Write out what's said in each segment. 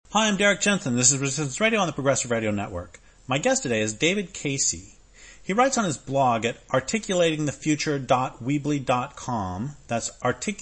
Hi, I'm Derek Jensen. This is Resistance Radio on the Progressive Radio Network. My guest today is David Casey. He writes on his blog at articulatingthefuture.weebly.com. That's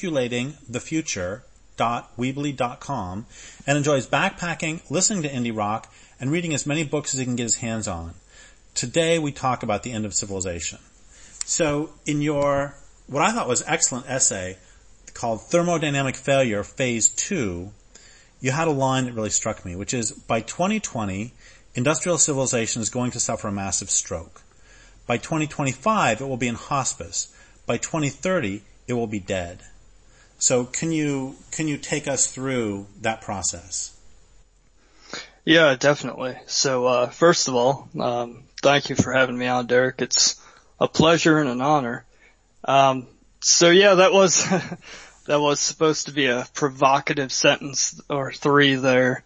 articulatingthefuture.weebly.com, and enjoys backpacking, listening to indie rock, and reading as many books as he can get his hands on. Today we talk about the end of civilization. So in your, what I thought was excellent essay called Thermodynamic Failure, Phase 2, you had a line that really struck me, which is, by 2020, industrial civilization is going to suffer a massive stroke. By 2025, it will be in hospice. By 2030, it will be dead. So can you take us through that process? Yeah, definitely. So, first of all, thank you for having me on, Derek. It's a pleasure and an honor. So yeah, that was, that was supposed to be a provocative sentence or three there.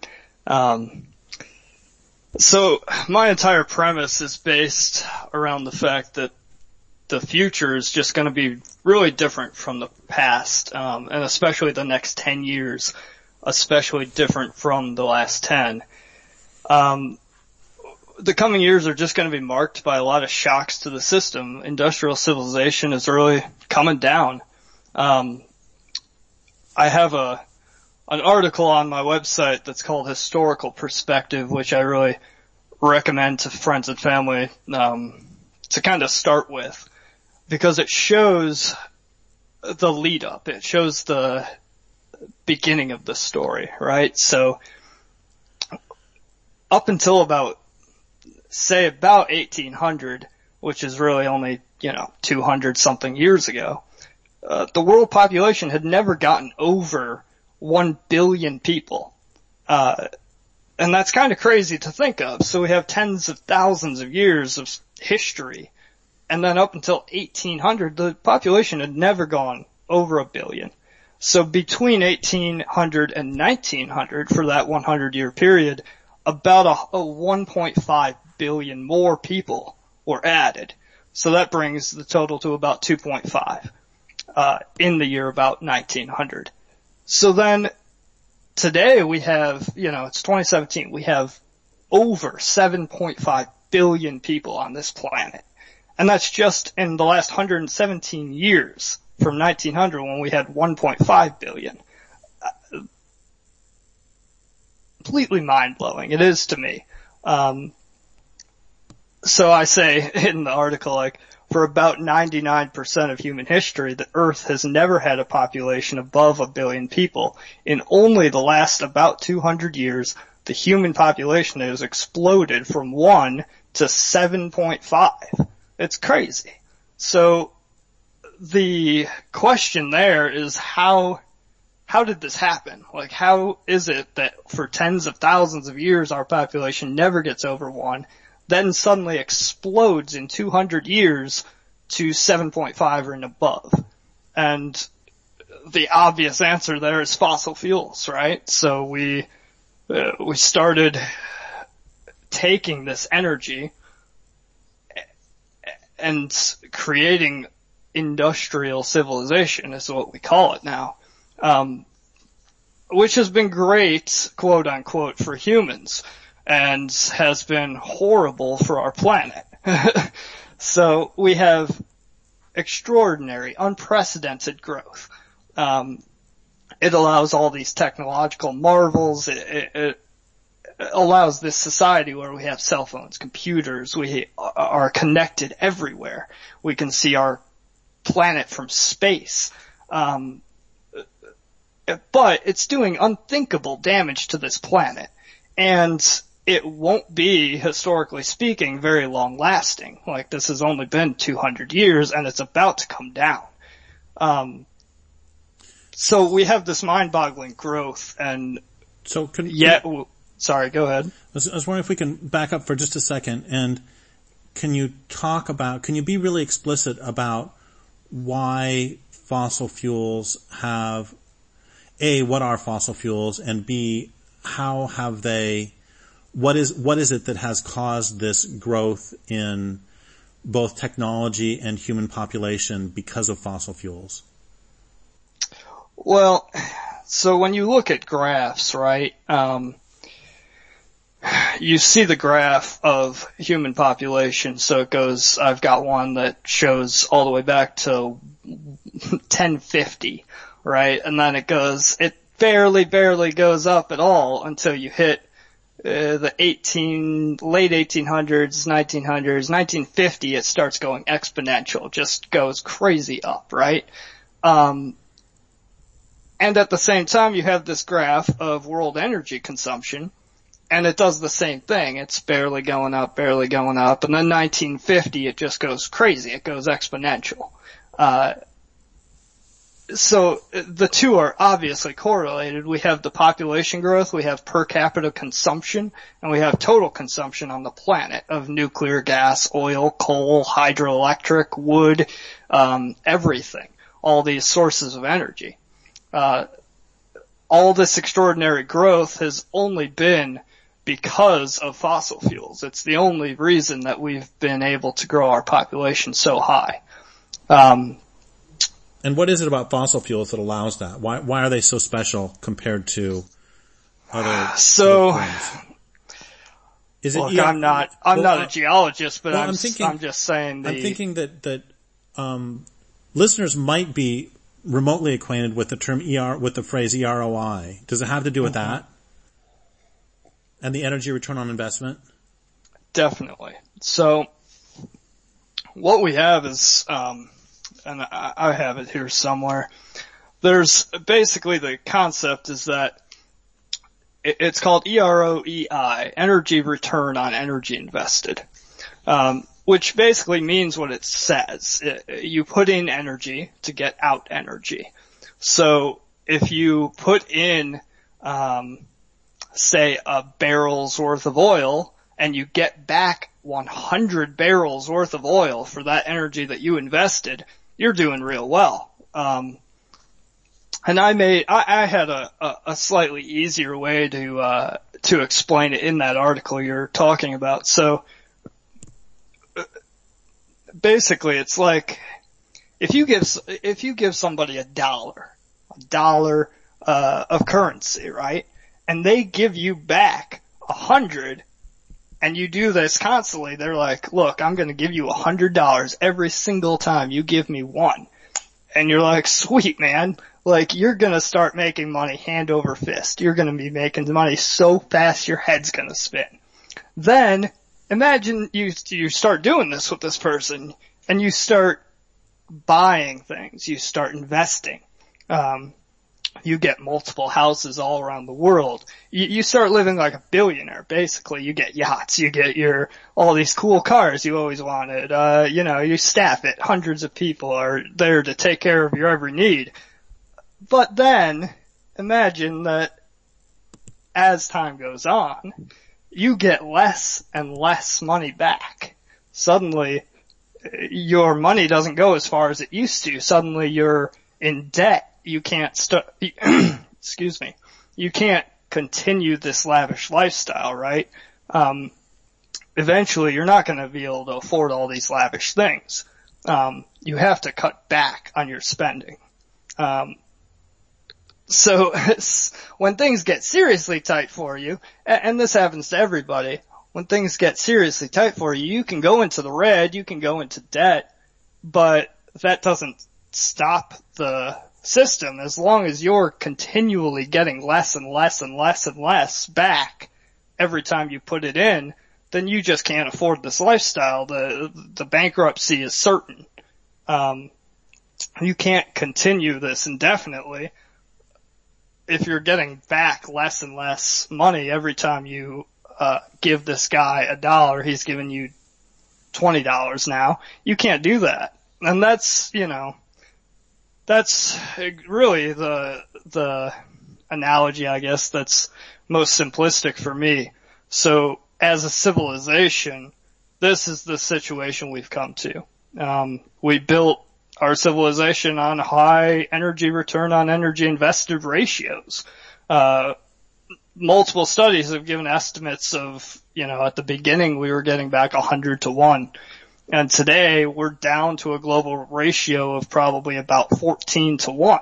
So my entire premise is based around the fact that the future is just going to be really different from the past, and especially the next 10 years, especially different from the last 10. The coming years are just going to be marked by a lot of shocks to the system. Industrial civilization is really coming down. I have an article on my website that's called Historical Perspective, which I really recommend to friends and family to kind of start with, because it shows the lead up. It shows the beginning of the story, right? So up until about 1800, which is really only, 200 something years ago, the world population had never gotten over 1 billion people. And that's kind of crazy to think of. So we have tens of thousands of years of history. And then up until 1800, the population had never gone over 1 billion. So between 1800 and 1900, for that 100-year period, about a 1.5 billion more people were added. So that brings the total to about 2.5 in the year about 1900. So then today we have, it's 2017, we have over 7.5 billion people on this planet. And that's just in the last 117 years from 1900, when we had 1.5 billion. Completely mind-blowing. It is to me. So I say in the article, for about 99% of human history, the Earth has never had a population above 1 billion people. In only the last about 200 years, the human population has exploded from 1 to 7.5. It's crazy. So the question there is how did this happen? How is it that for tens of thousands of years our population never gets over 1, then suddenly explodes in 200 years to 7.5 or and above? And the obvious answer there is fossil fuels, right? So we started taking this energy and creating industrial civilization is what we call it now. Which has been great, quote unquote, for humans, and has been horrible for our planet. So we have extraordinary, unprecedented growth. It allows all these technological marvels. It allows this society where we have cell phones, computers, we are connected everywhere. We can see our planet from space. But it's doing unthinkable damage to this planet. And it won't be, historically speaking, very long lasting. This has only been 200 years and it's about to come down. So we have this mind-boggling growth, and so sorry, go ahead. I was wondering if we can back up for just a second, and can you be really explicit about why fossil fuels have, A, what are fossil fuels, and B, how have they, what is it that has caused this growth in both technology and human population because of fossil fuels? Well, so when you look at graphs, right, you see the graph of human population. So it goes, I've got one that shows all the way back to 1050, right? And then it barely goes up at all until you hit the late 1800s, 1900s, 1950, it starts going exponential, just goes crazy up, right? And at the same time, you have this graph of world energy consumption, and it does the same thing. It's barely going up, and then 1950, it just goes crazy. It goes exponential. So the two are obviously correlated. We have the population growth, we have per capita consumption, and we have total consumption on the planet of nuclear, gas, oil, coal, hydroelectric, wood, everything. All these sources of energy. All this extraordinary growth has only been because of fossil fuels. It's the only reason that we've been able to grow our population so high. And what is it about fossil fuels that allows that? Why are they so special compared to other? So, is it? Look, I'm not a geologist, but I'm just saying. I'm thinking that listeners might be remotely acquainted with the term with the phrase EROI. Does it have to do with that? And the energy return on investment? Definitely. So, what we have is, and I have it here somewhere. There's basically the concept is that it's called EROEI, energy return on energy invested, which basically means what it says. You put in energy to get out energy. So if you put in, say a barrel's worth of oil and you get back 100 barrels worth of oil for that energy that you invested, you're doing real well. And I had a slightly easier way to explain it in that article you're talking about. So basically it's like, if you give somebody a dollar of currency, right? And they give you back 100, and you do this constantly, they're like, look, I'm gonna give you $100 every single time you give me one. And you're like, sweet man, like you're gonna start making money hand over fist. You're gonna be making money so fast your head's gonna spin. Then, imagine you start doing this with this person, and you start buying things, you start investing. You get multiple houses all around the world. You start living like a billionaire, basically. You get yachts, you get all these cool cars you always wanted. You staff it. Hundreds of people are there to take care of your every need. But then, imagine that as time goes on, you get less and less money back. Suddenly, your money doesn't go as far as it used to. Suddenly you're in debt. You can't excuse me. You can't continue this lavish lifestyle, right? Eventually you're not going to be able to afford all these lavish things. You have to cut back on your spending. So when things get seriously tight for you, and this happens to everybody, when things get seriously tight for you, you can go into the red, you can go into debt, but that doesn't stop the system. As long as you're continually getting less and less and less and less back every time you put it in, then you just can't afford this lifestyle. The bankruptcy is certain. You can't continue this indefinitely. If you're getting back less and less money every time you give this guy $1, he's giving you $20 now. You can't do that. And that's really the analogy, I guess, that's most simplistic for me. So as a civilization, this is the situation we've come to. We built our civilization on high energy return on energy invested ratios. Multiple studies have given estimates of, at the beginning we were getting back 100 to 1. And today we're down to a global ratio of probably about 14 to 1.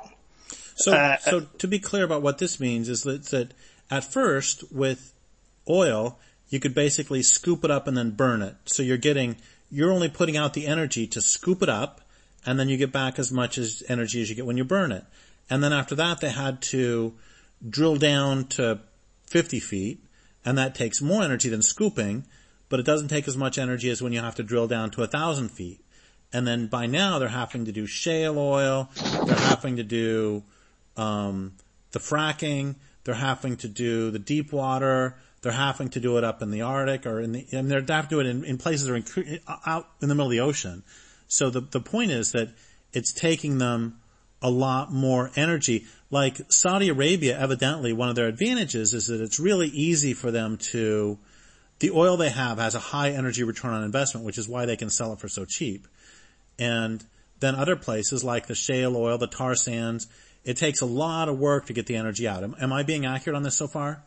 So to be clear about what this means is that at first with oil, you could basically scoop it up and then burn it. So you're only putting out the energy to scoop it up, and then you get back as much as energy as you get when you burn it. And then after that, they had to drill down to 50 feet, and that takes more energy than scooping, but it doesn't take as much energy as when you have to drill down to 1,000 feet. And then by now, they're having to do shale oil, they're having to do the fracking, they're having to do the deep water, they're having to do it up in the Arctic, and they have to do it in places that are out in the middle of the ocean. So the point is that it's taking them a lot more energy. Like Saudi Arabia, evidently, one of their advantages is that it's really easy for them the oil they have has a high energy return on investment, which is why they can sell it for so cheap. And then other places like the shale oil, the tar sands, it takes a lot of work to get the energy out. Am I being accurate on this so far?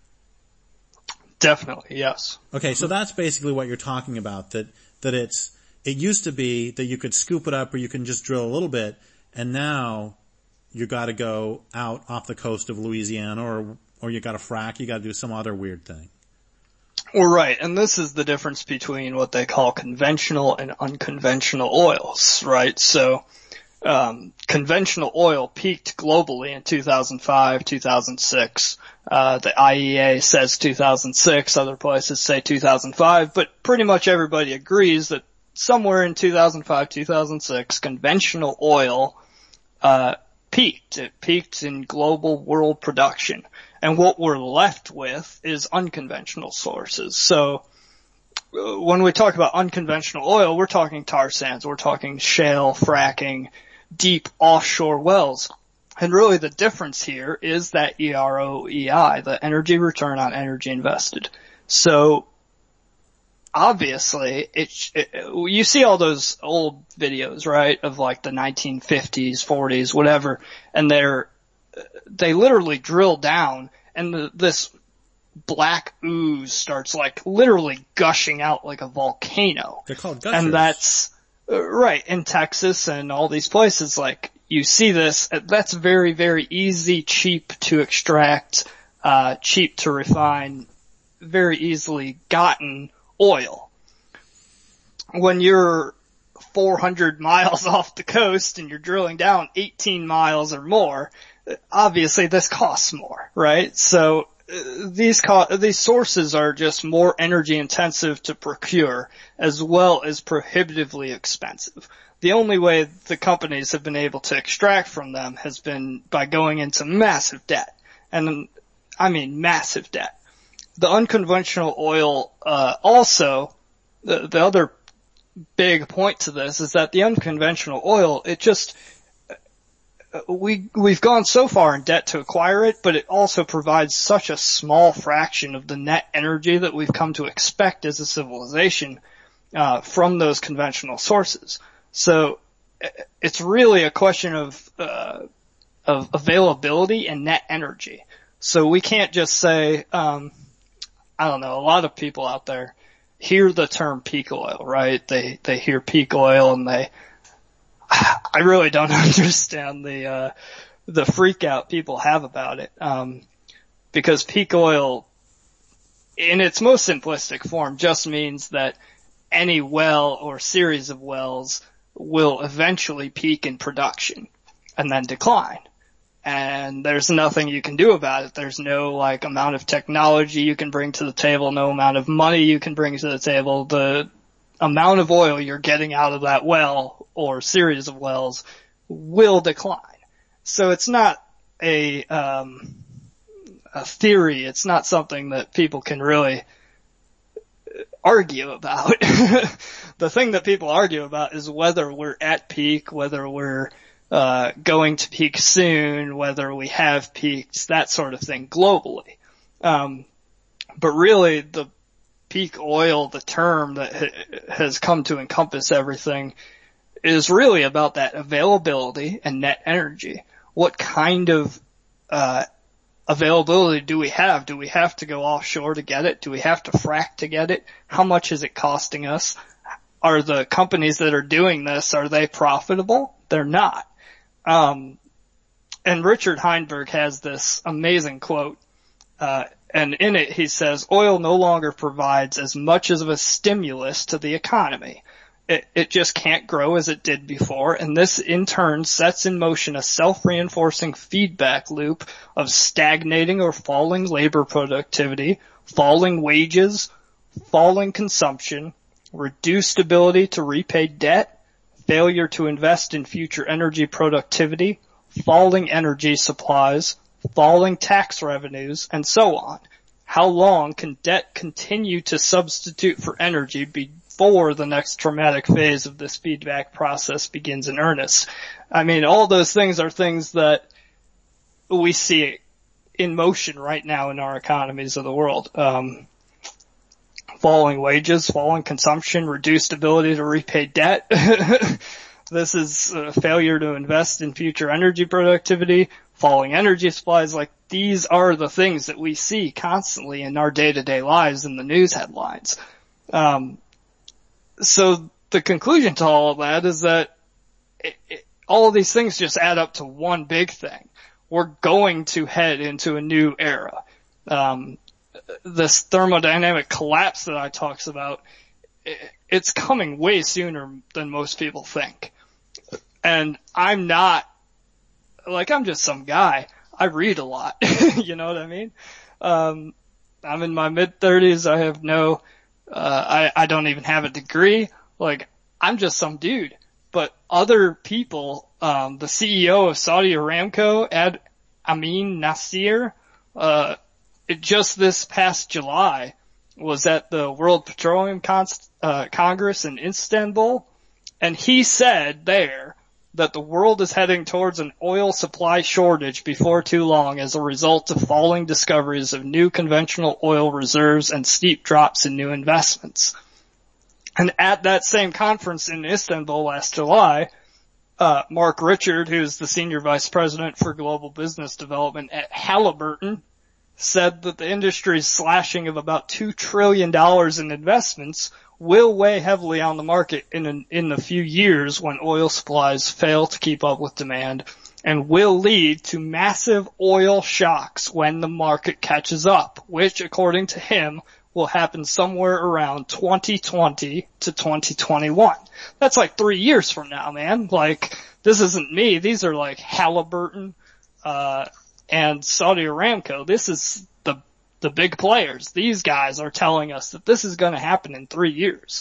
Definitely, yes. Okay, so that's basically what you're talking about, that it used to be that you could scoop it up or you can just drill a little bit, and now you gotta go out off the coast of Louisiana or you gotta frack, you gotta do some other weird thing. Well, right, and this is the difference between what they call conventional and unconventional oils, right? So, conventional oil peaked globally in 2005, 2006. The IEA says 2006, other places say 2005, but pretty much everybody agrees that somewhere in 2005, 2006, conventional oil, peaked. It peaked in global world production. And what we're left with is unconventional sources. So, when we talk about unconventional oil, we're talking tar sands, we're talking shale, fracking, deep offshore wells. And really the difference here is that EROEI, the energy return on energy invested. So obviously you see all those old videos, right, of like the 1950s, 40s, whatever, and they literally drill down and this black ooze starts like literally gushing out like a volcano. They're called gushers. And that's right in Texas and all these places. Like you see this, that's very, very easy, cheap to extract, cheap to refine, very easily gotten oil. When you're 400 miles off the coast and you're drilling down 18 miles or more, obviously this costs more, right? So these sources are just more energy intensive to procure as well as prohibitively expensive. The only way the companies have been able to extract from them has been by going into massive debt. And I mean massive debt. The unconventional oil, also, the other big point to this is that the unconventional oil, it just, we've gone so far in debt to acquire it, but it also provides such a small fraction of the net energy that we've come to expect as a civilization, from those conventional sources. So it's really a question of availability and net energy. So we can't just say, I don't know, a lot of people out there hear the term peak oil, right? They hear peak oil and I really don't understand the freak out people have about it. Because peak oil, in its most simplistic form, just means that any well or series of wells will eventually peak in production and then decline. And there's nothing you can do about it. There's no like amount of technology you can bring to the table, no amount of money you can bring to the table. The amount of oil you're getting out of that well or series of wells will decline. So it's not a theory. It's not something that people can really argue about. The thing that people argue about is whether we're at peak, whether we're going to peak soon, whether we have peaked, that sort of thing globally. But really the peak oil, the term that has come to encompass everything, is really about that availability and net energy. What kind of availability do we have? Do we have to go offshore to get it? Do we have to frack to get it? How much is it costing us? Are the companies that are doing this, are they profitable? They're not. And Richard Heinberg has this amazing quote, And in it, he says, oil no longer provides as much of a stimulus to the economy. It just can't grow as it did before, and this in turn sets in motion a self-reinforcing feedback loop of stagnating or falling labor productivity, falling wages, falling consumption, reduced ability to repay debt, failure to invest in future energy productivity, falling energy supplies, falling tax revenues, and so on. How long can debt continue to substitute for energy before the next traumatic phase of this feedback process begins in earnest? I mean, all those things are things that we see in motion right now in our economies of the world. Falling wages, falling consumption, reduced ability to repay debt. This is a failure to invest in future energy productivity, falling energy supplies. Like, these are the things that we see constantly in our day-to-day lives in the news headlines. So the conclusion to all of that is that all of these things just add up to one big thing. We're going to head into a new era. This thermodynamic collapse that I talks about, it's coming way sooner than most people think. And I'm just some guy. I read a lot. You know what I mean? I'm in my mid-30s. I have I don't even have a degree. Like, I'm just some dude. But other people, the CEO of Saudi Aramco, Amin Nasser, just this past July was at the World Petroleum Congress in Istanbul, and he said there that the world is heading towards an oil supply shortage before too long as a result of falling discoveries of new conventional oil reserves and steep drops in new investments. And at that same conference in Istanbul last July, Mark Richard, who's the Senior Vice President for Global Business Development at Halliburton, said that the industry's slashing of about $2 trillion in investments will weigh heavily on the market in the few years when oil supplies fail to keep up with demand, and will lead to massive oil shocks when the market catches up, which, according to him, will happen somewhere around 2020 to 2021. That's like 3 years from now, man. Like, this isn't me. These are like Halliburton, and Saudi Aramco. This is the big players. These guys are telling us that this is going to happen in 3 years.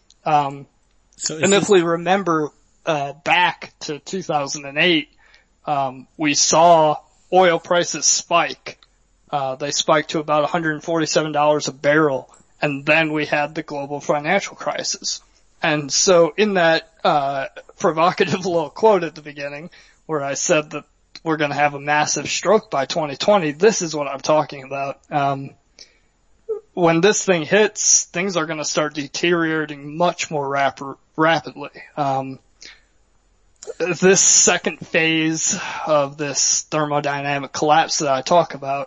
If we remember, back to 2008, we saw oil prices spike. They spiked to about $147 a barrel, and then we had the global financial crisis. And so in that, provocative little quote at the beginning, where I said that we're going to have a massive stroke by 2020, this is what I'm talking about. When this thing hits, things are going to start deteriorating much more rapidly. This second phase of this thermodynamic collapse that I talk about,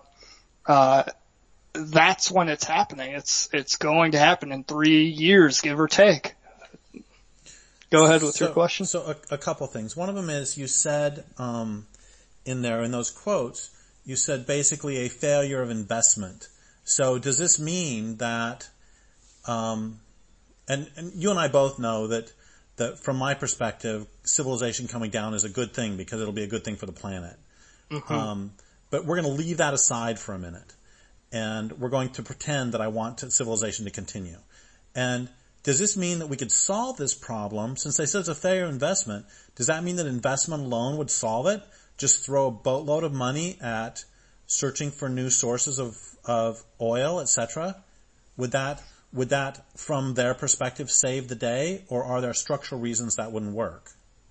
that's when it's happening. It's going to happen in 3 years, give or take. Go ahead with your question. So a couple things. One of them is, you said, in those quotes, you said basically a failure of investment. So does this mean that, and you and I both know that from my perspective, civilization coming down is a good thing because it'll be a good thing for the planet. Mm-hmm. But we're going to leave that aside for a minute, and we're going to pretend that I want civilization to continue. And does this mean that we could solve this problem? Since they said it's a failure of investment, does that mean that investment alone would solve it? Just throw a boatload of money at searching for new sources of oil, etc.? Would that, from their perspective, save the day, or are there structural reasons that wouldn't work?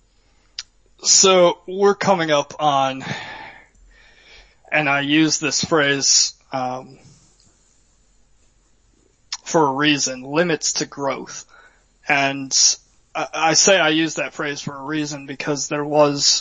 So we're coming up on, and I use this phrase for a reason, limits to growth. And I say I use that phrase for a reason because there was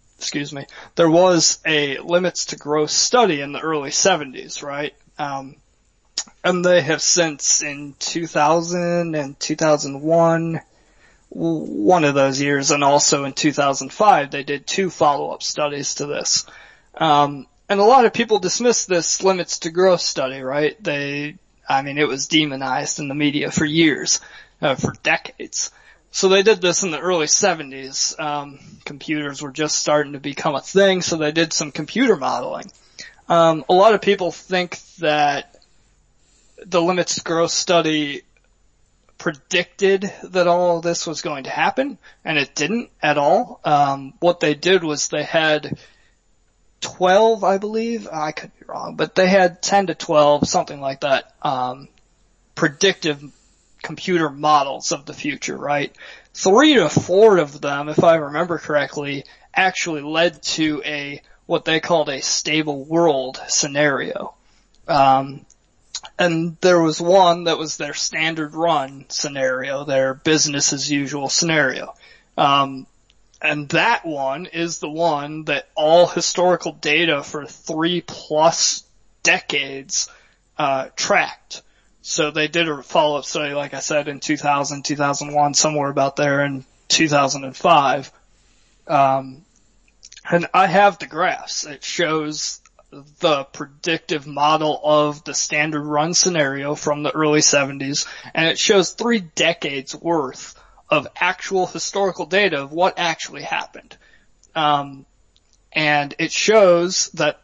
a limits to growth study in the early 70s, right? And they have since, in 2000 and 2001, one of those years, and also in 2005, they did 2 follow-up studies to this. And a lot of people dismiss this limits to growth study, right? It was demonized in the media for years, for decades. So they did this in the early 70s. Computers were just starting to become a thing, so they did some computer modeling. A lot of people think that the limits to growth study predicted that all of this was going to happen, and it didn't at all. What they did was they had 12, I believe, I could be wrong, but they had 10 to 12, something like that, predictive computer models of the future, right? 3 to 4 of them, if I remember correctly, actually led to what they called a stable world scenario. And there was one that was their standard run scenario, their business as usual scenario. And that one is the one that all historical data for 3+ decades, tracked. So they did a follow-up study, like I said, in 2000, 2001, somewhere about there in 2005. And I have the graphs. It shows the predictive model of the standard run scenario from the early 70s, and it shows 3 decades worth of actual historical data of what actually happened. And it shows that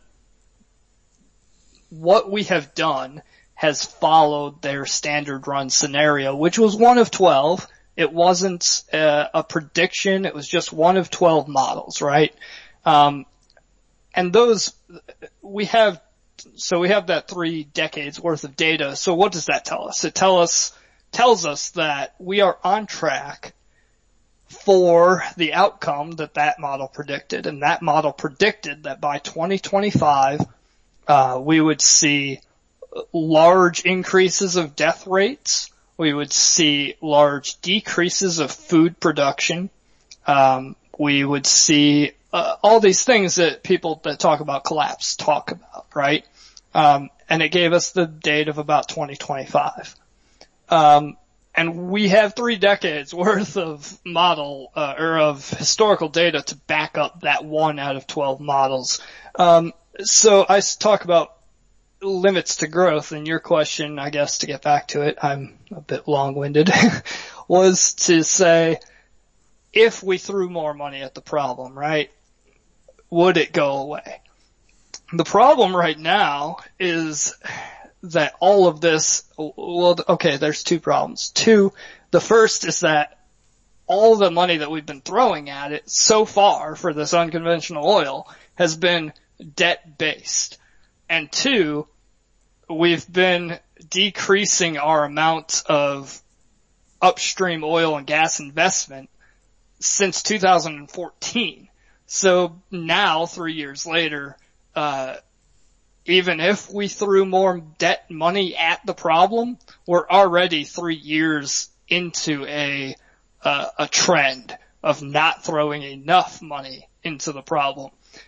what we have done has followed their standard run scenario, which was one of 12. It wasn't a prediction. It was just one of 12 models, right? And those, we have that 3 decades worth of data. So what does that tell us? It tells us that we are on track for the outcome that model predicted. And that model predicted that by 2025, we would see large increases of death rates. We would see large decreases of food production. We would see all these things that people that talk about collapse talk about, right? And it gave us the date of about 2025. And we have 3 decades worth of of historical data to back up that 1 out of 12 models. So I talk about limits to growth, and your question, I guess, to get back to it, I'm a bit long-winded, was to say, if we threw more money at the problem, right, would it go away? The problem right now is that all of this, there's 2 problems. 2, the first is that all the money that we've been throwing at it so far for this unconventional oil has been debt-based. And 2, we've been decreasing our amount of upstream oil and gas investment since 2014. So now, 3 years later, even if we threw more debt money at the problem, we're already 3 years into a trend of not throwing enough money into the problem.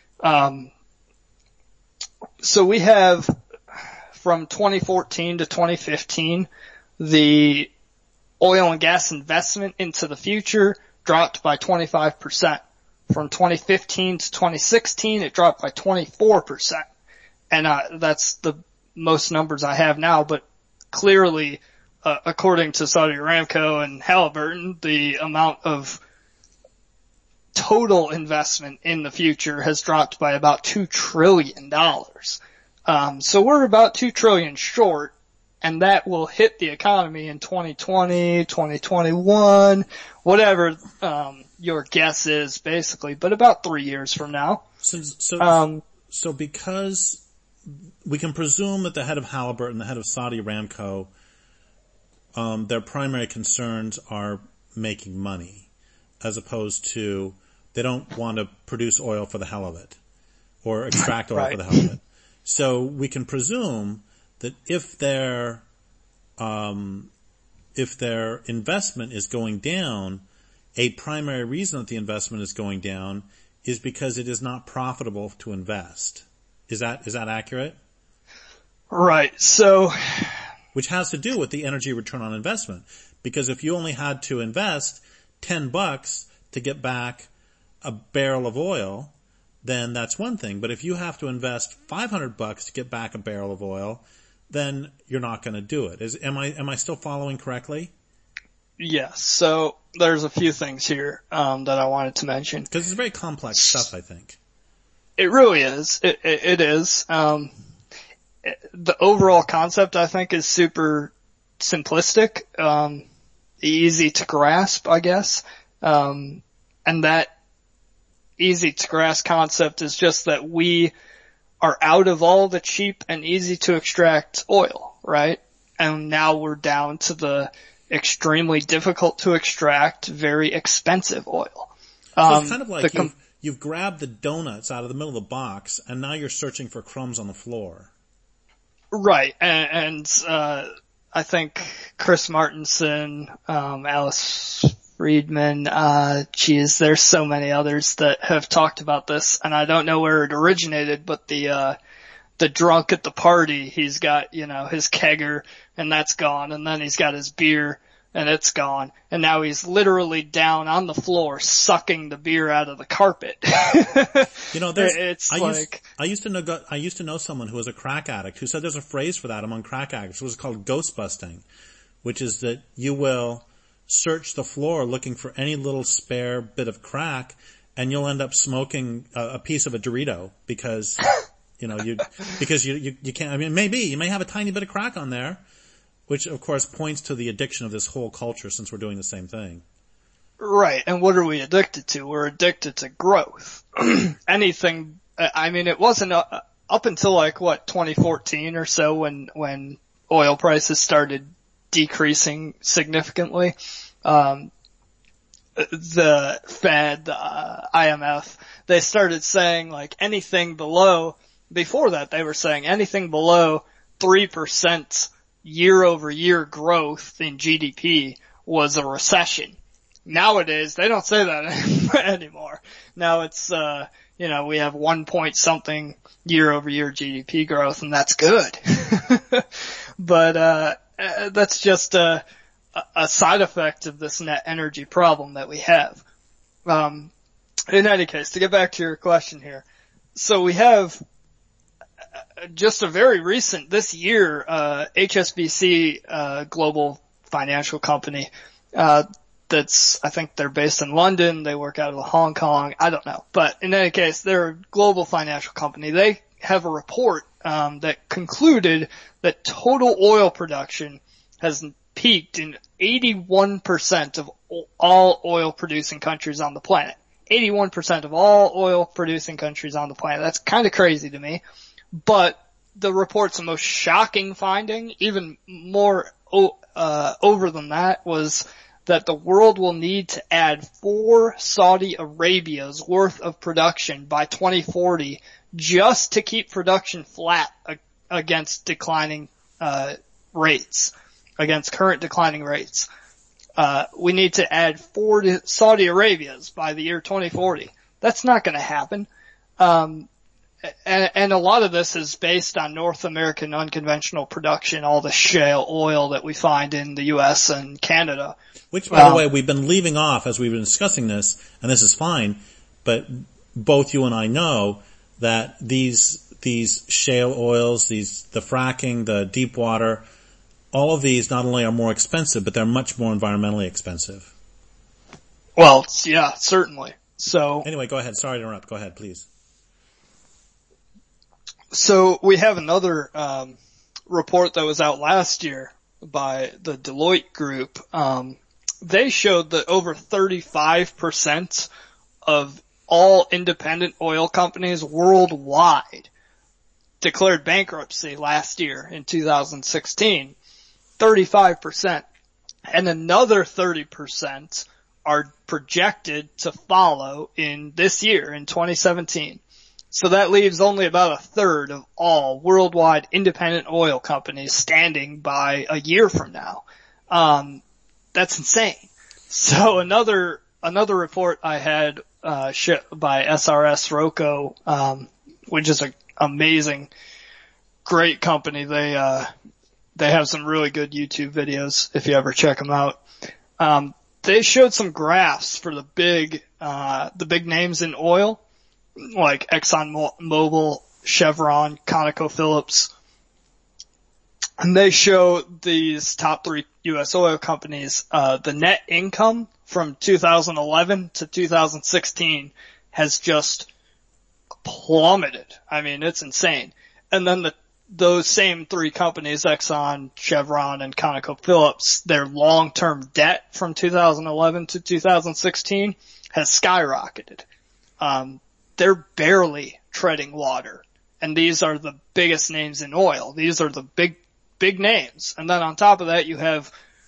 So we have, from 2014 to 2015, the oil and gas investment into the future dropped by 25%. From 2015 to 2016, it dropped by 24%. And that's the most numbers I have now, but clearly, according to Saudi Aramco and Halliburton, the amount of total investment in the future has dropped by about $2 trillion. So we're about $2 trillion short, and that will hit the economy in 2020, 2021, whatever, your guess is basically, but about 3 years from now. So because we can presume that the head of Halliburton, the head of Saudi Aramco, their primary concerns are making money, as opposed to they don't want to produce oil for the hell of it, or extract oil for the hell of it. So we can presume that if their investment is going down, a primary reason that the investment is going down is because it is not profitable to invest. Is that accurate? Right. So, which has to do with the energy return on investment. Because if you only had to invest $10 to get back a barrel of oil, then that's one thing. But if you have to invest $500 to get back a barrel of oil, then you're not going to do it. Am I still following correctly? Yes. So there's a few things here that I wanted to mention. Because it's very complex stuff, I think. It really is. It is. The overall concept, I think, is super simplistic, easy to grasp, I guess. And that easy to grasp concept is just that we are out of all the cheap and easy to extract oil, right? And now we're down to the extremely difficult to extract, very expensive oil. So it's kind of like you've grabbed the donuts out of the middle of the box and now you're searching for crumbs on the floor. Right. And I think Chris Martenson, Alice Friedman, there's so many others that have talked about this, and I don't know where it originated, but the drunk at the party, he's got, his kegger, and that's gone, and then he's got his beer, and it's gone, and now he's literally down on the floor sucking the beer out of the carpet. I used to know someone who was a crack addict who said there's a phrase for that among crack addicts. It was called ghost busting, which is that you will search the floor looking for any little spare bit of crack, and you'll end up smoking a piece of a Dorito because, you can't, I mean, maybe you may have a tiny bit of crack on there, which of course points to the addiction of this whole culture since we're doing the same thing. Right. And what are we addicted to? We're addicted to growth. Anything, I mean, it wasn't up until 2014 or so when oil prices started decreasing significantly. The Fed, the IMF, they started saying anything below, before that they were saying anything below 3% year-over-year growth in GDP was a recession. Nowadays, they don't say that anymore. Now it's, we have 1 point something year-over-year GDP growth, and that's good. But, that's just a side effect of this net energy problem that we have. In any case, to get back to your question here. So we have just a very recent, this year, HSBC, global financial company, I think they're based in London. They work out of Hong Kong. I don't know. But in any case, they're a global financial company. They have a report, that concluded that total oil production has peaked in 81% of all oil producing countries on the planet. 81% of all oil producing countries on the planet. That's kind of crazy to me. But the report's most shocking finding, even more over than that, was that the world will need to add 4 Saudi Arabia's worth of production by 2040 just to keep production flat against declining rates, against current declining rates. We need to add 4 Saudi Arabia's by the year 2040. That's not going to happen. And a lot of this is based on North American unconventional production, all the shale oil that we find in the U.S. and Canada. Which, by the way, we've been leaving off as we've been discussing this, and this is fine, but both you and I know that these shale oils, the fracking, the deep water, all of these not only are more expensive, but they're much more environmentally expensive. Well, yeah, certainly. So anyway, go ahead. Sorry to interrupt. Go ahead, please. So we have another report that was out last year by the Deloitte Group. They showed that over 35% of all independent oil companies worldwide declared bankruptcy last year in 2016. 35%. And another 30% are projected to follow in this year, in 2017. So that leaves only about a third of all worldwide independent oil companies standing by a year from now. That's insane. So another report I had, by SRS Roco, which is an amazing, great company. They have some really good YouTube videos if you ever check them out. They showed some graphs for the big names in oil. like ExxonMobil, Chevron, ConocoPhillips. And they show these top 3 U.S. oil companies, the net income from 2011 to 2016 has just plummeted. I mean, it's insane. And then those same 3 companies, Exxon, Chevron, and ConocoPhillips, their long-term debt from 2011 to 2016 has skyrocketed. They're barely treading water. And these are the biggest names in oil. These are the big names. And then on top of that, you have,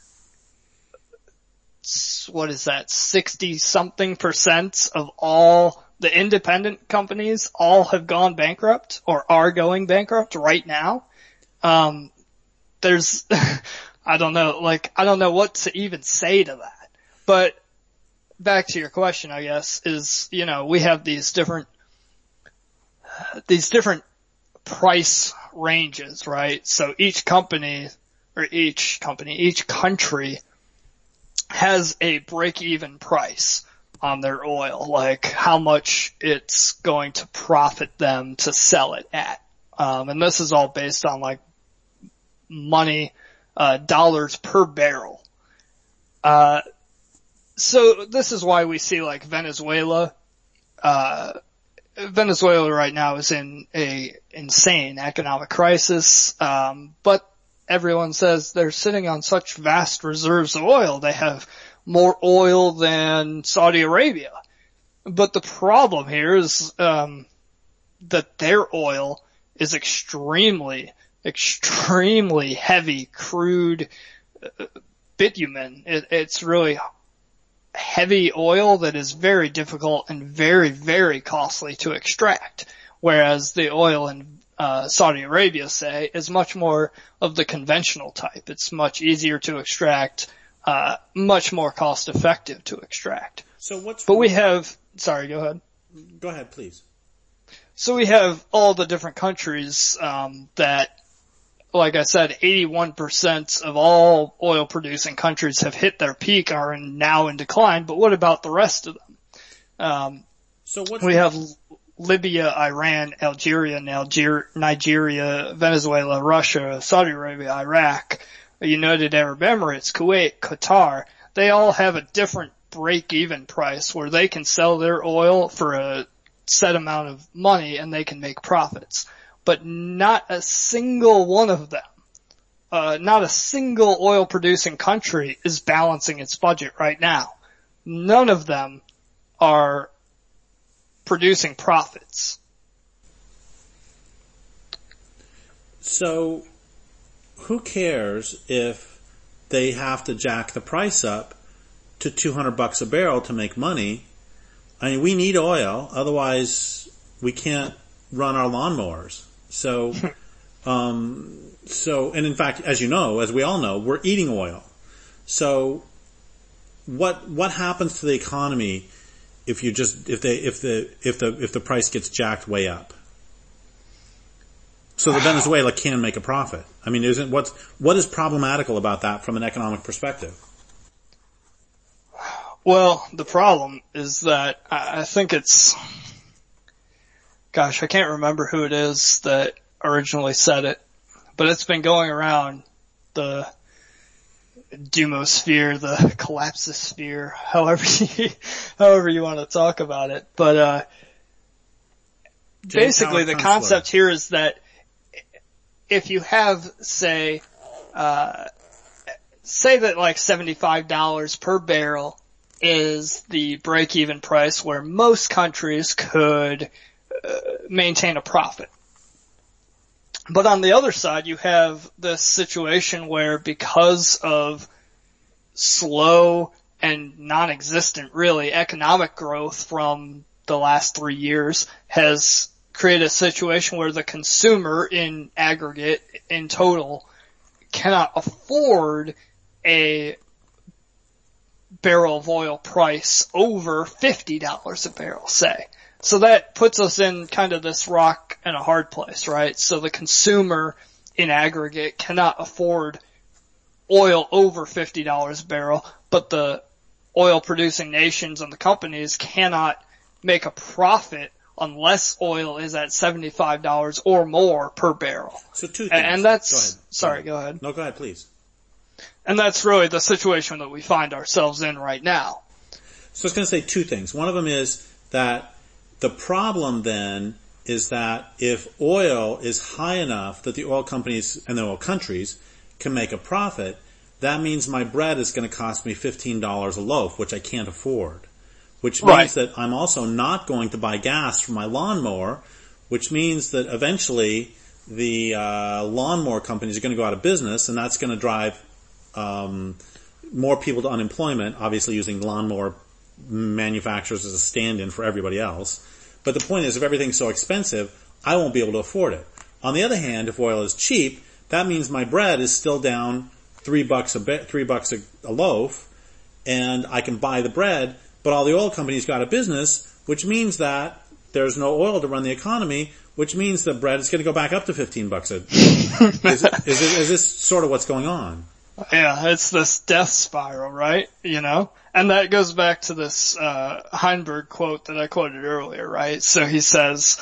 what is that, 60-something% of all the independent companies all have gone bankrupt or are going bankrupt right now. There's, I don't know what to even say to that. But back to your question, I guess, is, we have these different price ranges, right? So each country has a break-even price on their oil, like how much it's going to profit them to sell it at. And this is all based on like money, dollars per barrel. So this is why we see like Venezuela right now is in a insane economic crisis, but everyone says they're sitting on such vast reserves of oil. They have more oil than Saudi Arabia. But the problem here is that their oil is extremely heavy crude bitumen. It's really heavy oil that is very difficult and very, very costly to extract, whereas the oil in Saudi Arabia, say, is much more of the conventional type. It's much easier to extract, much more cost effective to extract. We have, sorry, go ahead. Go ahead, please. So we have all the different countries, that, like I said, 81% of all oil producing countries have hit their peak, are now in decline, but what about the rest of them? We have Libya, Iran, Algeria, Nigeria, Venezuela, Russia, Saudi Arabia, Iraq, United Arab Emirates, Kuwait, Qatar. They all have a different break-even price where they can sell their oil for a set amount of money and they can make profits. But not a single one of them, not a single oil producing country is balancing its budget right now. None of them are producing profits. So who cares if they have to jack the price up to $200 a barrel to make money? I mean, we need oil, otherwise we can't run our lawnmowers. So, and in fact, as you know, as we all know, we're eating oil. So what happens to the economy if the price gets jacked way up? So that Venezuela can make a profit. I mean, what is problematical about that from an economic perspective? Well, the problem is that I think it's, gosh, I can't remember who it is that originally said it, but it's been going around the Dumosphere, the collapsosphere, however you want to talk about it. But basically the concept here is that if you have, say that like $75 per barrel is the break-even price where most countries could maintain a profit. But on the other side, you have this situation where because of slow and non-existent, really, economic growth from the last 3 years has created a situation where the consumer in aggregate, in total, cannot afford a barrel of oil price over $50 a barrel, say. So that puts us in kind of this rock and a hard place, right? So the consumer in aggregate cannot afford oil over $50 a barrel, but the oil producing nations and the companies cannot make a profit unless oil is at $75 or more per barrel. So two things. And that's, go ahead. No, go ahead, please. And that's really the situation that we find ourselves in right now. So I was going to say two things. One of them is that the problem then is that if oil is high enough that the oil companies and the oil countries can make a profit, that means my bread is going to cost me $15 a loaf, which I can't afford. Which means that I'm also not going to buy gas for my lawnmower, which means that eventually the lawnmower companies are going to go out of business, and that's going to drive more people to unemployment, obviously using lawnmower manufacturers as a stand-in for everybody else. But the point is, if everything's so expensive, I won't be able to afford it. On the other hand, if oil is cheap, that means my bread is still down $3 a loaf, and I can buy the bread, but all the oil companies got a business, which means that there's no oil to run the economy, which means the bread is going to go back up to $15 is this sort of what's going on? Yeah, it's this death spiral, right? You know? And that goes back to this Heinberg quote that I quoted earlier, right? So he says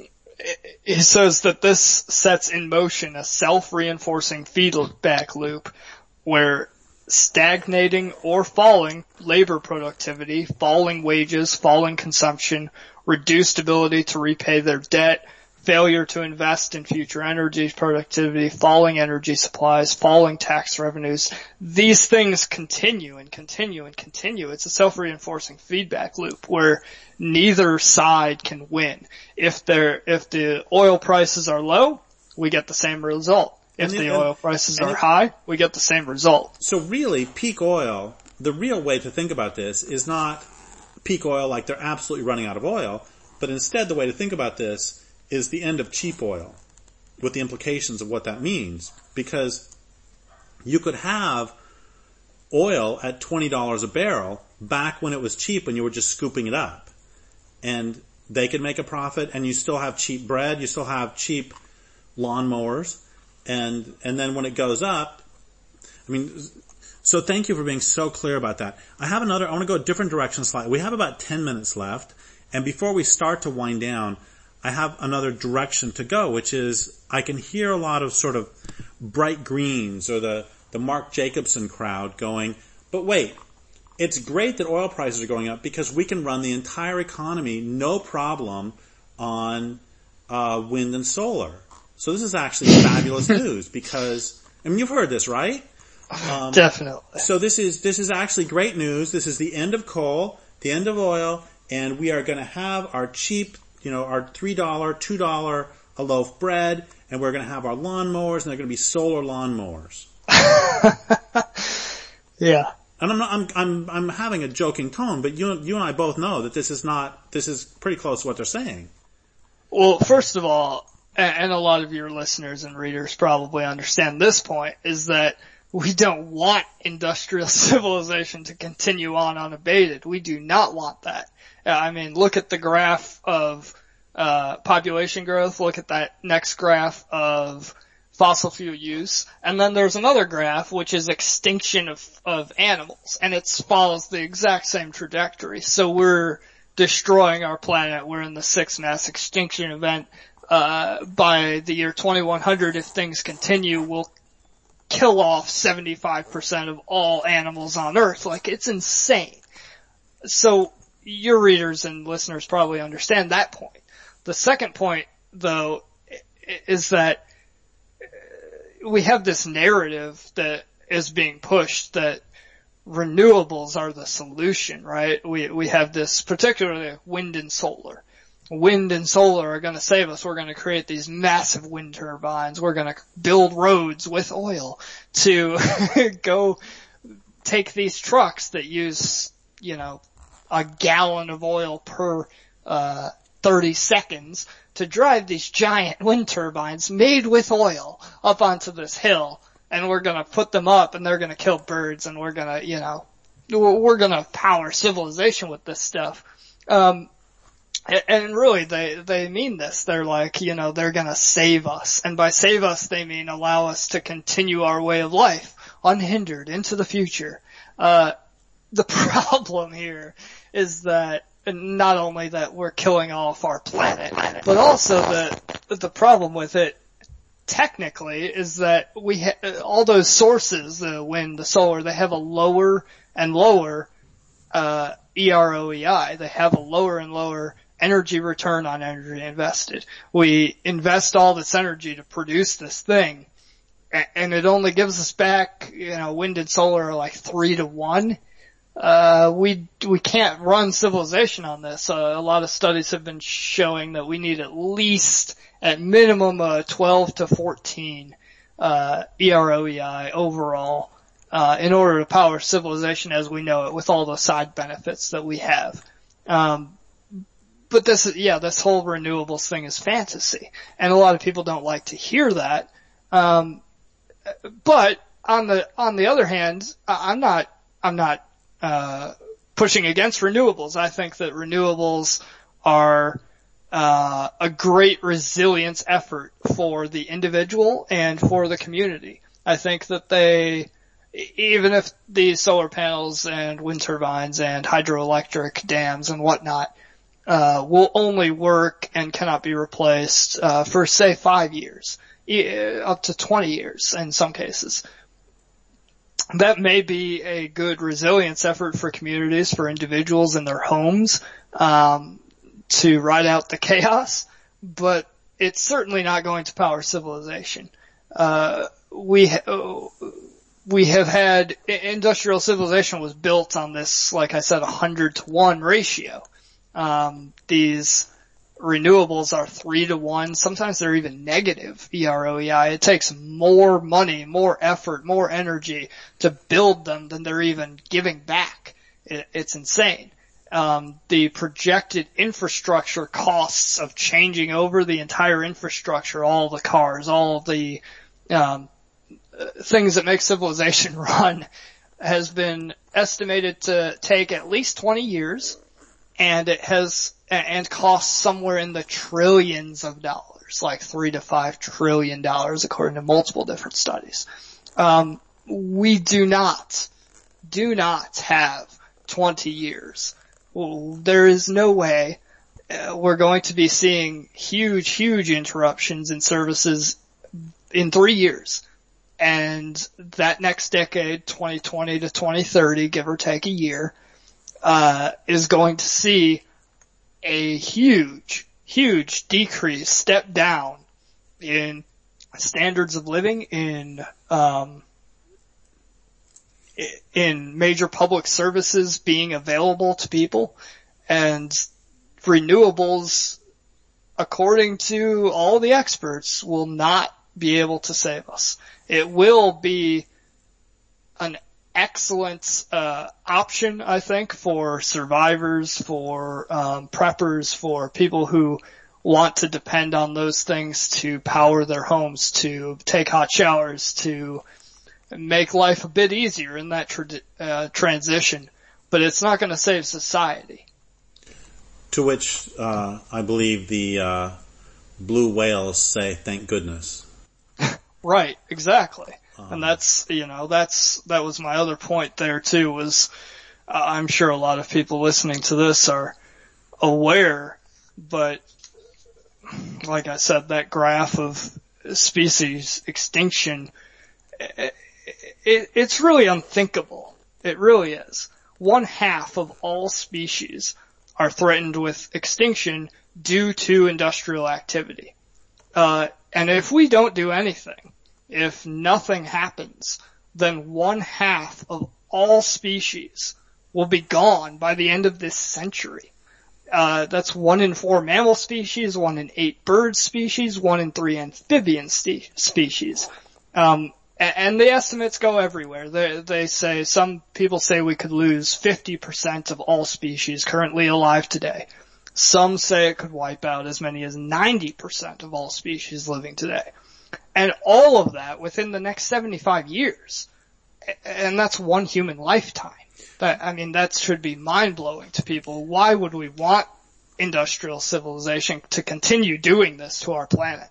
that this sets in motion a self-reinforcing feedback loop where stagnating or falling labor productivity, falling wages, falling consumption, reduced ability to repay their debt, failure to invest in future energy productivity, falling energy supplies, falling tax revenues. These things continue and continue and continue. It's a self-reinforcing feedback loop where neither side can win. If the oil prices are low, we get the same result. If the oil prices are high, we get the same result. So really, peak oil, the real way to think about this is not peak oil like they're absolutely running out of oil, but instead the way to think about this is the end of cheap oil, with the implications of what that means. Because you could have oil at $20 a barrel back when it was cheap and you were just scooping it up. And they could make a profit, and you still have cheap bread, you still have cheap lawnmowers, and then when it goes up, I mean, so thank you for being so clear about that. I want to go a different direction slightly. We have about 10 minutes left, and before we start to wind down, I have another direction to go, which is I can hear a lot of sort of bright greens or the Mark Jacobson crowd going, but wait, it's great that oil prices are going up because we can run the entire economy no problem on wind and solar. So this is actually fabulous news because, I mean, you've heard this, right? Definitely. So this is actually great news. This is the end of coal, the end of oil, and we are going to have our cheap, our $3, $2 a loaf bread, and we're going to have our lawnmowers, and they're going to be solar lawnmowers. Yeah. And I'm having a joking tone, but you and I both know that this is pretty close to what they're saying. Well, first of all, and a lot of your listeners and readers probably understand this point, is that we don't want industrial civilization to continue on unabated. We do not want that. I mean, look at the graph of population growth, look at that next graph of fossil fuel use, and then there's another graph which is extinction of animals, and it follows the exact same trajectory. So we're destroying our planet. We're in the sixth mass extinction event. By the year 2100, if things continue, we'll kill off 75% of all animals on Earth. Like, it's insane. So your readers and listeners probably understand that point. The second point, though, is that we have this narrative that is being pushed that renewables are the solution, right? We have this, particularly wind and solar. Wind and solar are going to save us. We're going to create these massive wind turbines. We're going to build roads with oil to go take these trucks that use, a gallon of oil per 30 seconds to drive these giant wind turbines made with oil up onto this hill. And we're going to put them up, and they're going to kill birds, and we're going to, we're going to power civilization with this stuff. And really, they mean this. They're like, they're gonna save us. And by save us, they mean allow us to continue our way of life unhindered into the future. The problem here is that not only that we're killing off our planet, but also the problem with it technically is that all those sources, the wind, the solar, they have a lower and lower EROEI. They have a lower and lower energy return on energy invested. We invest all this energy to produce this thing, and it only gives us back, wind and solar are like 3-to-1. We can't run civilization on this. A lot of studies have been showing that we need at minimum 12 to 14 EROEI overall in order to power civilization as we know it, with all the side benefits that we have. But this whole renewables thing is fantasy, and a lot of people don't like to hear that. But on the other hand, I'm not pushing against renewables. I think that renewables are a great resilience effort for the individual and for the community. I think that even if these solar panels and wind turbines and hydroelectric dams and whatnot will only work and cannot be replaced for, say, 5 years, up to 20 years in some cases, that may be a good resilience effort for communities, for individuals in their homes, to ride out the chaos, but it's certainly not going to power civilization. We have had, industrial civilization was built on this, like I said, 100-to-1 ratio. These renewables are 3-to-1. Sometimes they're even negative EROEI. It takes more money, more effort, more energy to build them than they're even giving back. It's insane. The projected infrastructure costs of changing over the entire infrastructure, all the cars, all of the things that make civilization run, has been estimated to take at least 20 years, and and costs somewhere in the trillions of dollars, like $3 to $5 trillion, according to multiple different studies. We do not have 20 years. There is no way we're going to be seeing huge interruptions in services in 3 years. And that next decade, 2020 to 2030, give or take a year, is going to see a huge decrease, step down in standards of living, in major public services being available to people, and renewables, according to all the experts, will not be able to save us. It will be an excellent option, I think, for survivors, for preppers, for people who want to depend on those things to power their homes, to take hot showers, to make life a bit easier in that transition. But it's not going to save society. To which I believe the blue whales say, "Thank goodness." Right, exactly. And that was my other point there too, was I'm sure a lot of people listening to this are aware, but like I said, that graph of species extinction, it's really unthinkable. It really is. 1/2 of all species are threatened with extinction due to industrial activity. And if we don't do anything, if nothing happens, then 1/2 of all species will be gone by the end of this century. That's 1 in 4 mammal species, 1 in 8 bird species, 1 in 3 amphibian species. And the estimates go everywhere. Some people say we could lose 50% of all species currently alive today. Some say it could wipe out as many as 90% of all species living today. And all of that within the next 75 years. And that's one human lifetime. That should be mind-blowing to people. Why would we want industrial civilization to continue doing this to our planet?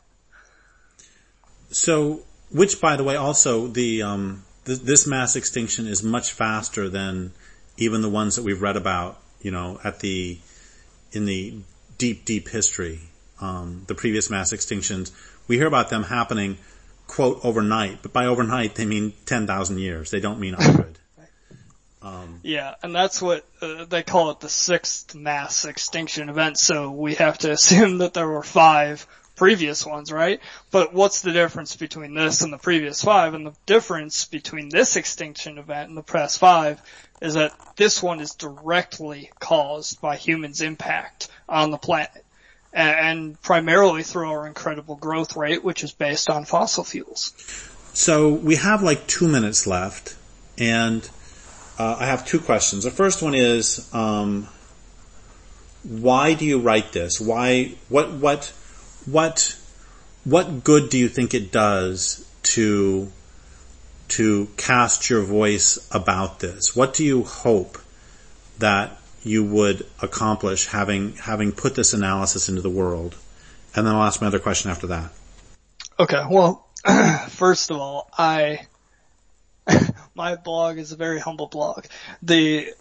So, which, by the way, also this mass extinction is much faster than even the ones that we've read about, at the deep, deep history, the previous mass extinctions, we hear about them happening, quote, overnight. But by overnight, they mean 10,000 years. They don't mean 100. Yeah, and that's what they call it, the sixth mass extinction event. So we have to assume that there were 5 previous ones, right? But what's the difference between this and the previous 5? And the difference between this extinction event and the past 5 is that this one is directly caused by humans' impact on the planet, and primarily through our incredible growth rate, which is based on fossil fuels. So we have like 2 minutes left, and I have 2 questions. The first one is, why do you write this? What good do you think it does to cast your voice about this? What do you hope that you would accomplish having put this analysis into the world? And then I'll ask my other question after that. Okay, well, first of all, my blog is a very humble blog. The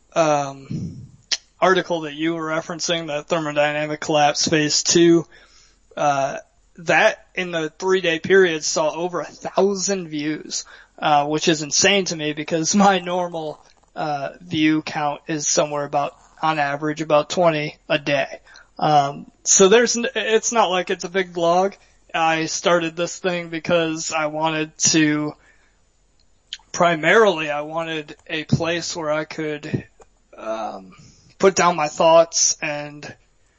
article that you were referencing, the thermodynamic collapse phase 2, that in the 3-day period saw over 1,000 views, which is insane to me because my normal view count is somewhere about, on average, about 20 a day. So it's not like it's a big blog. I started this thing because I wanted a place where I could put down my thoughts, and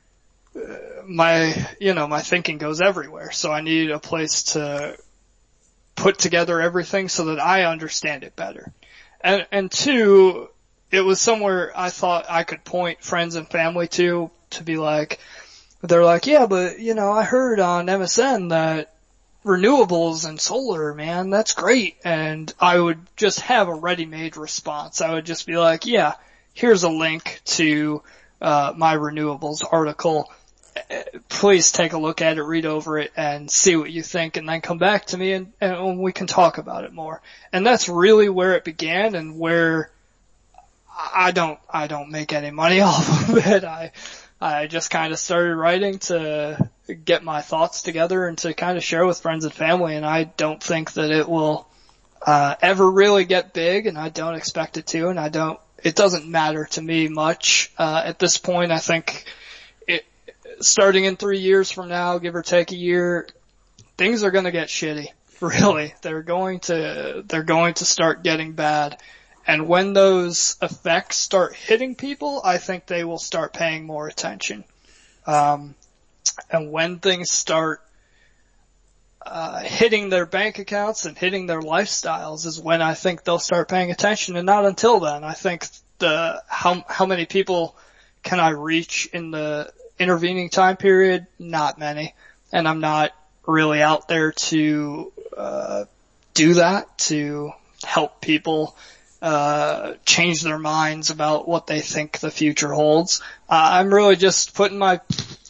my thinking goes everywhere. So I needed a place to put together everything so that I understand it better. And 2, it was somewhere I thought I could point friends and family to be like, they're like, yeah, but I heard on MSN that renewables and solar, man, that's great. And I would just have a ready-made response. I would just be like, yeah, here's a link to my renewables article. Please take a look at it, read over it, and see what you think, and then come back to me and we can talk about it more. And that's really where it began, and where I don't make any money off of it. I just kind of started writing to get my thoughts together and to kind of share with friends and family, and I don't think that it will ever really get big, and I don't expect it to, and it doesn't matter to me much at this point. I think starting in 3 years from now, give or take a year, things are going to get shitty. Really, they're going to start getting bad. And when those effects start hitting people, I think they will start paying more attention. And when things start hitting their bank accounts and hitting their lifestyles is when I think they'll start paying attention, and not until then. I think how many people can I reach in the intervening time period? Not many. And I'm not really out there to do that, to help people change their minds about what they think the future holds. I'm really just putting my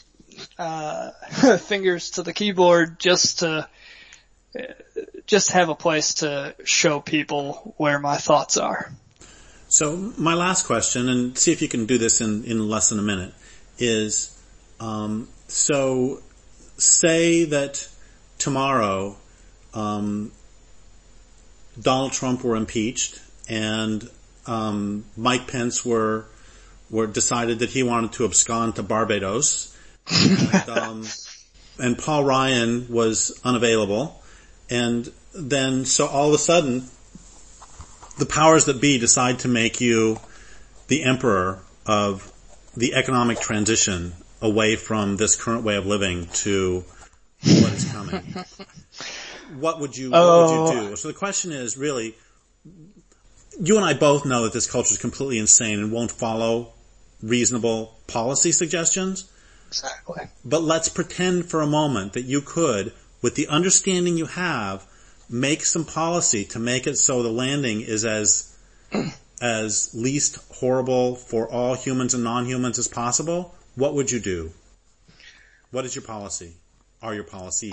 fingers to the keyboard just to have a place to show people where my thoughts are. So my last question, and see if you can do this in less than a minute, is so say that tomorrow Donald Trump were impeached, and Mike Pence were decided that he wanted to abscond to Barbados, and Paul Ryan was unavailable, and then so all of a sudden the powers that be decide to make you the emperor of the economic transition away from this current way of living to what is coming. What would you do? So the question is really, you and I both know that this culture is completely insane and won't follow reasonable policy suggestions. Exactly. But let's pretend for a moment that you could, with the understanding you have, make some policy to make it so the landing is as least horrible for all humans and non-humans as possible. What would you do? What is your policy? Are your policies?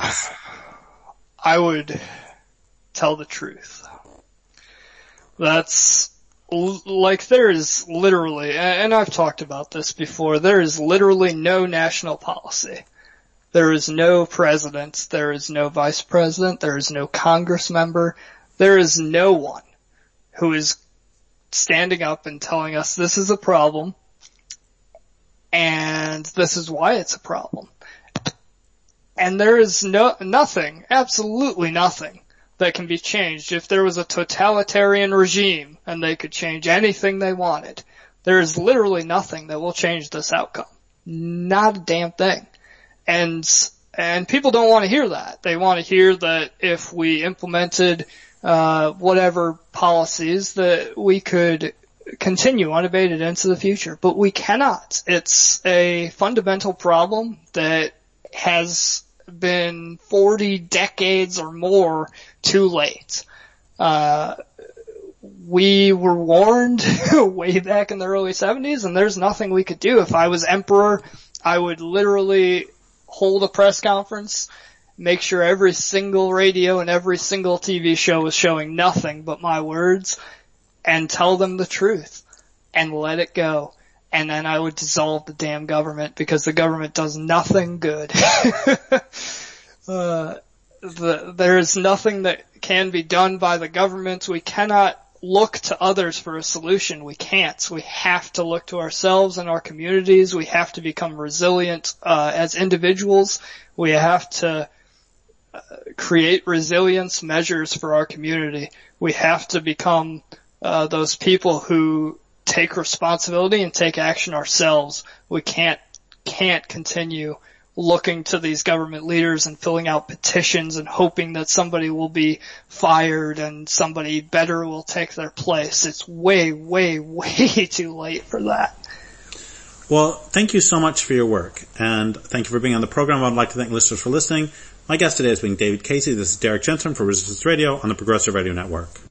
I would tell the truth. That's like there is literally, and I've talked about this before, there is literally no national policy. There is no president, there is no vice president, there is no Congress member, there is no one who is standing up and telling us this is a problem and this is why it's a problem. And there is nothing, absolutely nothing that can be changed. If there was a totalitarian regime and they could change anything they wanted, there is literally nothing that will change this outcome. Not a damn thing. And people don't want to hear that. They want to hear that if we implemented whatever policies that we could continue unabated into the future. But we cannot. It's a fundamental problem that has been 40 decades or more too late. We were warned way back in the early 70s, and there's nothing we could do. If I was emperor, I would literally hold a press conference, make sure every single radio and every single TV show was showing nothing but my words, and tell them the truth, and let it go. And then I would dissolve the damn government, because the government does nothing good. There is nothing that can be done by the government. We cannot look to others for a solution. We can't. We have to look to ourselves and our communities. We have to become resilient as individuals. We have to create resilience measures for our community. We have to become those people who take responsibility and take action ourselves. We can't continue looking to these government leaders and filling out petitions and hoping that somebody will be fired and somebody better will take their place. It's way, way, way too late for that. Well, thank you so much for your work, and thank you for being on the program. I'd like to thank listeners for listening. My guest today has been David Casey. This is Derek Jensen for Resistance Radio on the Progressive Radio Network.